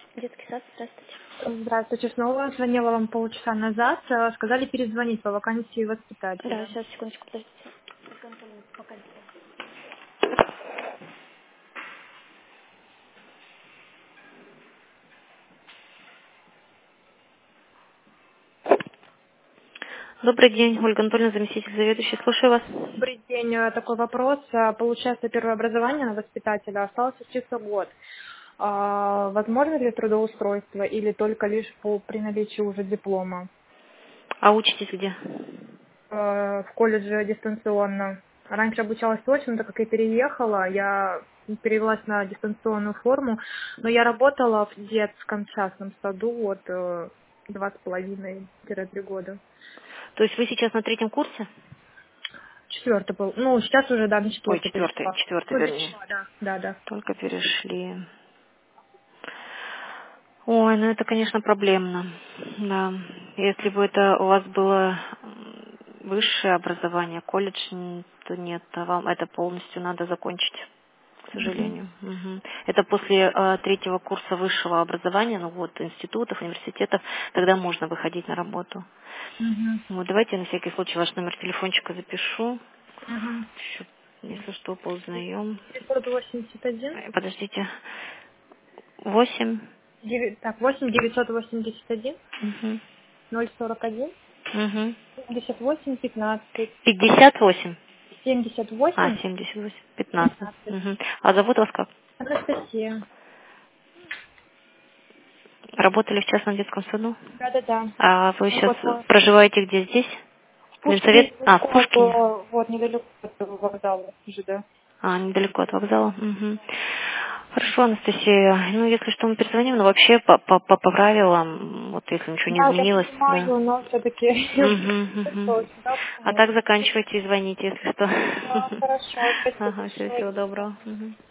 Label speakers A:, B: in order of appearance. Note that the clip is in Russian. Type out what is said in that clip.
A: Детский сад, здравствуйте.
B: Здравствуйте, снова звонила вам полчаса назад. Сказали перезвонить по вакансии
A: Да,
B: воспитателя.
A: сейчас, секундочку, подождите. Вакансия. Добрый день, Ольга Анатольевна, заместитель заведующей. Слушаю вас.
B: Добрый день. Такой вопрос. Получается, первое образование на воспитателя осталось учиться год. Возможно ли трудоустройство или только лишь при наличии уже диплома?
A: А учитесь где?
B: В колледже дистанционно. Раньше обучалась очно, так как я переехала, я перевелась на дистанционную форму, но я работала в детском частном саду 2,5-3 года.
A: То есть вы сейчас на третьем курсе?
B: Четвертый был. Ну, сейчас уже, да, на
A: Ой,
B: четвертый
A: четвертый,
B: перешла.
A: четвертый,
B: Ну,
A: вернее.
B: перешла, да. Да, да.
A: Только перешли. Ой, ну это, конечно, проблемно. Да. Если бы это у вас было высшее образование, колледж, то нет, а вам это полностью надо закончить, к
B: Мгм.
A: сожалению. Мгм. Это после третьего курса высшего образования, ну вот, институтов, университетов, тогда можно выходить на работу.
B: Мгм.
A: Вот, давайте я на всякий случай ваш номер телефончика запишу.
B: Мгм.
A: Ещё, если что, поузнаем.
B: 981.
A: Подождите. 8.
B: Так, 8 981
A: Угу.
B: 041
A: Угу.
B: 78 15
A: 58. А,
B: 78
A: 78. 15.
B: 15.
A: Угу. А зовут вас как?
B: Анастасия.
A: Работали в частном детском саду?
B: Да-да-да.
A: А вы
B: Ну,
A: сейчас
B: вот, вот.
A: проживаете где здесь?
B: В Пушкине
A: Ленсовет? А, в
B: недалеко от,
A: Пушкине.
B: вот, недалеко от вокзала ЖД.
A: А, недалеко от вокзала. Угу. Хорошо, Анастасия. Ну, если что, мы перезвоним, но вообще по правилам, вот если ничего не
B: Да, я
A: изменилось, да.
B: понимаю, но все-таки
A: Угу, угу.
B: очень, да,
A: А
B: почему?
A: так заканчивайте и звоните, если что.
B: Да, хорошо, спасибо
A: Ага,
B: большое.
A: всего доброго. Мгм.